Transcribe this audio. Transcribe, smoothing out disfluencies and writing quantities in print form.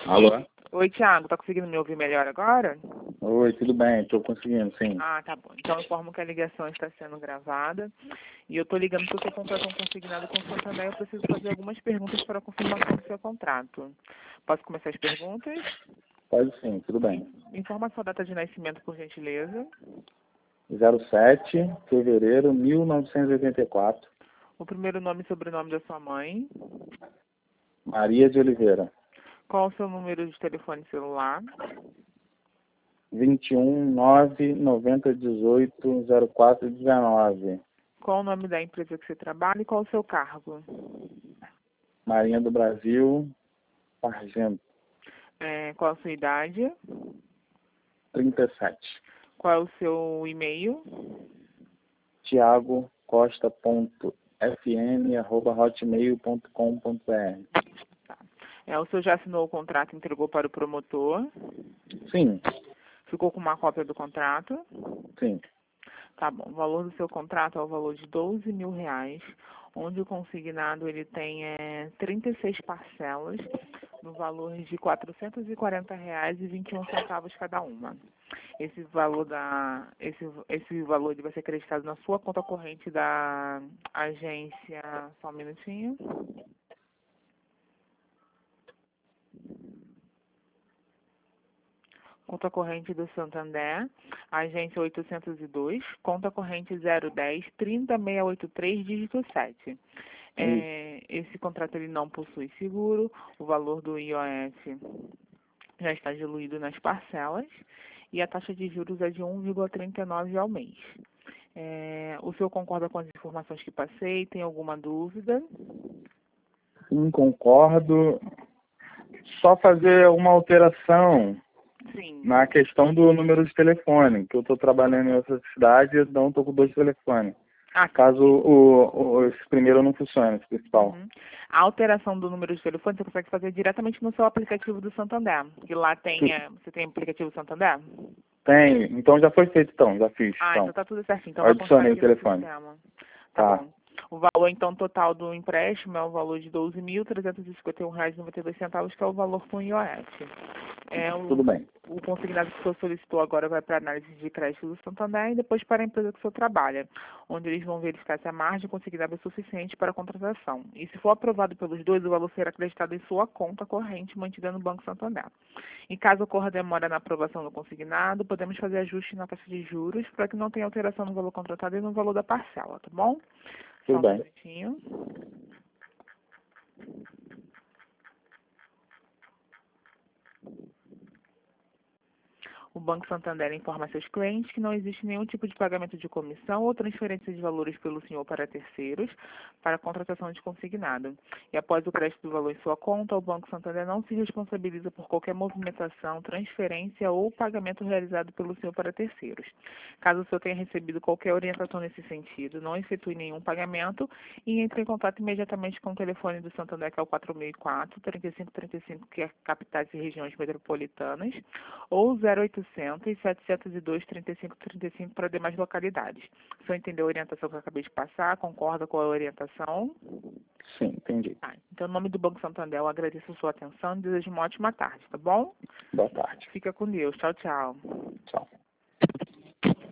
Alô? Oi, Thiago, tá conseguindo me ouvir melhor agora? Oi, tudo bem? Estou conseguindo, sim. Ah, tá bom. Então eu informo que a ligação está sendo gravada e eu estou ligando porque eu contrato um consignado com o Santander e eu preciso fazer algumas perguntas para a confirmação do seu contrato. Posso começar as perguntas? Pode sim, tudo bem. Informa a sua data de nascimento, por gentileza. 07 de fevereiro de 1984, O primeiro nome e sobrenome da sua mãe. Maria de Oliveira. Qual o seu número de telefone celular? 21 9 90 18 04 19. Qual o nome da empresa que você trabalha e qual o seu cargo? Marinha do Brasil, Sargento, Qual a sua idade? 37. Qual é o seu e-mail? Tiago Costa.fm@hotmail.com.br. Tá. O senhor já assinou o contrato e entregou para o promotor? Sim, Ficou com uma cópia do contrato? sim. Tá bom. O valor do seu contrato é o valor de R$ 12.000, onde o consignado ele tem 36 parcelas, no valor de R$ 440,21 cada uma. Esse valor esse valor ele vai ser acreditado na sua conta corrente da agência. Só um minutinho. Conta corrente do Santander, agência 802, conta corrente 010 30683, dígito 7. Esse contrato ele não possui seguro, o valor do IOF já está diluído nas parcelas e a taxa de juros é de 1,39 ao mês. O senhor concorda com as informações que passei? Tem alguma dúvida? Sim, concordo. Só fazer uma alteração Sim. na questão do número de telefone, que eu estou trabalhando em outra cidade, então estou com 2 telefones. Caso esse primeiro não funcione, esse principal. Uhum. A alteração do número de telefone você consegue fazer diretamente no seu aplicativo do Santander. E lá tem, você tem aplicativo Santander? Tem, então já foi feito, então, já fiz. Então tá tudo certinho. Então eu vai constar adicionei aqui o no telefone. sistema. Tá bom. O valor, então, total do empréstimo é o valor de R$ 12.351,92, que é o valor com IOF. Tudo bem. O consignado que o senhor solicitou agora vai para a análise de crédito do Santander e depois para a empresa que o senhor trabalha, onde eles vão verificar se a margem consignada é suficiente para a contratação. E se for aprovado pelos dois, o valor será acreditado em sua conta corrente mantida no Banco Santander. Em caso ocorra demora na aprovação do consignado, podemos fazer ajuste na taxa de juros para que não tenha alteração no valor contratado e no valor da parcela, tá bom? Tudo bem. Só um minutinho. O Banco Santander informa a seus clientes que não existe nenhum tipo de pagamento de comissão ou transferência de valores pelo senhor para terceiros para a contratação de consignado. E após o crédito do valor em sua conta, o Banco Santander não se responsabiliza por qualquer movimentação, transferência ou pagamento realizado pelo senhor para terceiros. Caso o senhor tenha recebido qualquer orientação nesse sentido, não efetue nenhum pagamento e entre em contato imediatamente com o telefone do Santander, que é o 4004-3535, que é capitais e regiões metropolitanas, ou 0800 702 3535 para demais localidades. O senhor entendeu a orientação que eu acabei de passar? Concorda com a orientação? Sim, entendi. Então, em nome do Banco Santander, eu agradeço a sua atenção e desejo uma ótima tarde, tá bom? Boa tarde. Fica com Deus. Tchau, tchau. Tchau.